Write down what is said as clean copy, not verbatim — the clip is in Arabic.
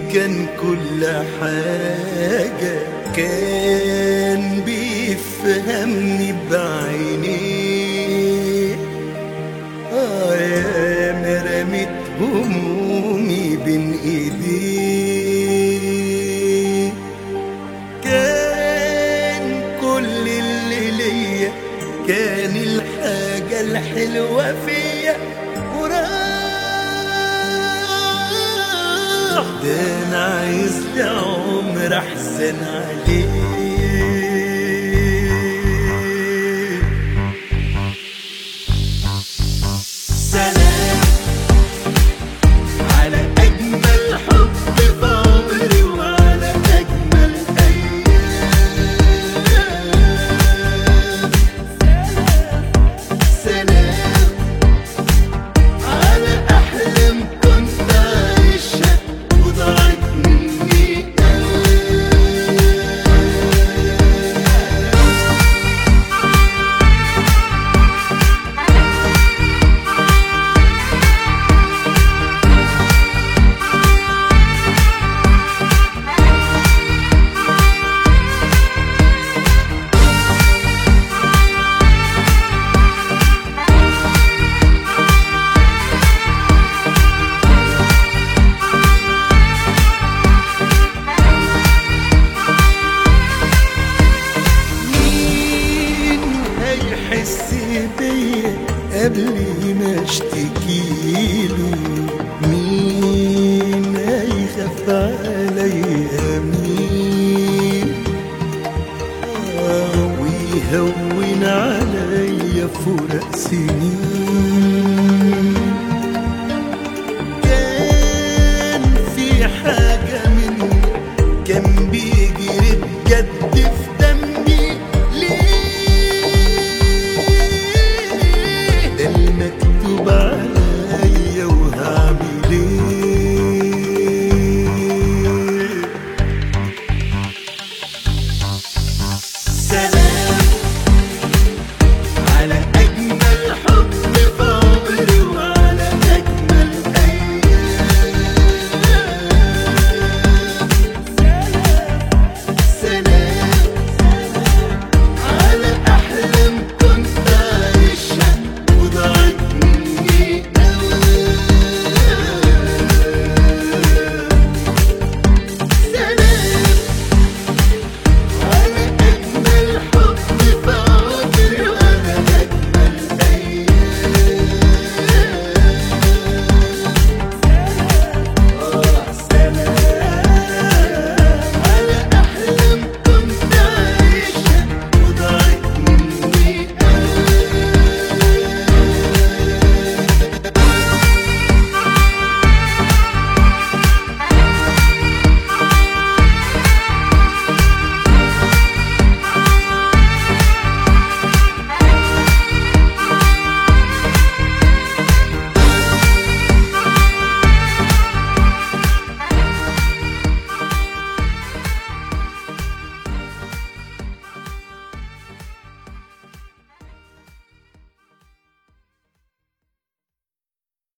كان كل حاجة، كان بيفهمني بعينيه. يا ما رميت همومي بين ايديه، كان كل اللي ليا، كان الحاجة الحلوة فيا وراح. ده انا عايز لعمر احزن عليه. سلام على اجمل حب في عمري وعلى اجمل ايام. سلام على احلام كنت عايشها وضاعت مني يحس بيا قبل ما اشتكيله؟ مين هيخاف عليا؟ مين ويهون عليا فراق سنين؟ كان في حاجة مني كان بيجري بجد في دمي. ليه ده المكتوب على